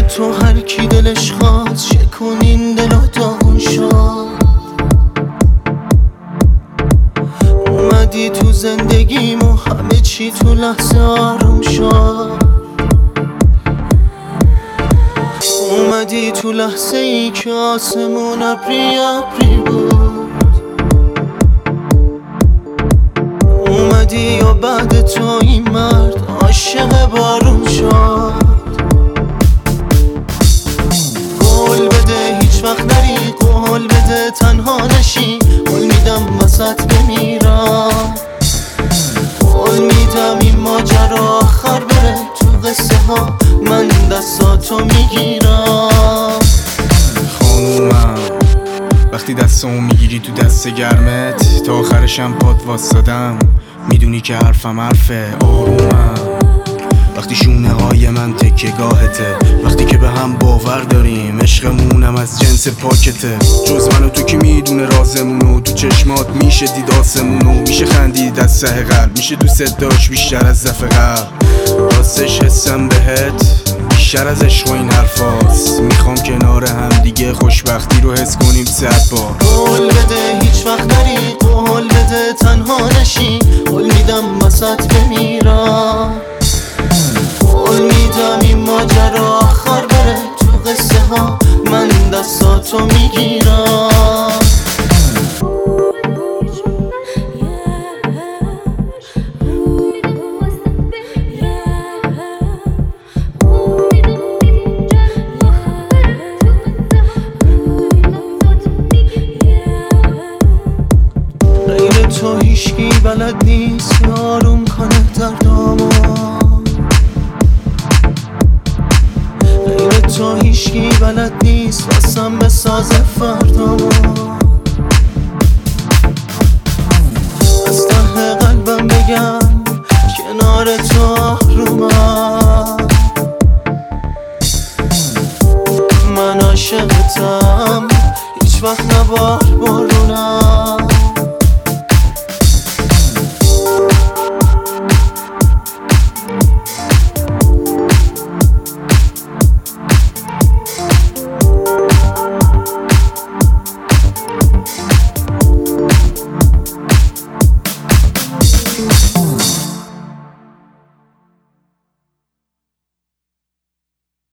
تو هر کی دلش خواست شکنین دل و داغون شد. اومدی تو زندگیم و همه چی تو لحظه آروم شد. اومدی تو لحظه ای که آسمون ابری ابری بود. اومدی یا بعد تو این مرد عاشق بارون شد. قول بده هیچ وقت نری، قول بده تنها نشی، قول میدم وسط بمیرم، قول میدم این ماجرا آخر بره تو قصه ها من دستاتو میگیرم. خانومم وقتی دستمو میگیری تو دست گرمت تا آخرشم پات واسدم، میدونی که حرفم حرفه. آرومم وقتی شونه های من تکه گاهته، وقتی که به هم باور داریم عشقمونم از جنس پاکته. جز من و تو کی میدونه رازمونو، تو چشمات میشه دید آسمونو، میشه خندید از ته قلب، میشه دوست داشت بیشتر از دفعه قبل. راستش حسم بهت بیشتر از عشق و این حرفاست، میخوام کنار هم دیگه خوشبختی رو حس کنیم 100 بار. قول بده هیچ وقت نری، قول بده تنها نشی، قول میدم وسط بمیرم، قول میدم این ماجرا آخر بره تو قصه ها من دستاتو میگیرم. غیر تو هیچکی بلد نیست آروم کنه دردامو، غیر تو هیچکی بلد نیست واسم بسازه فردامو. از ته قلبم بگم کنار تو آرومم،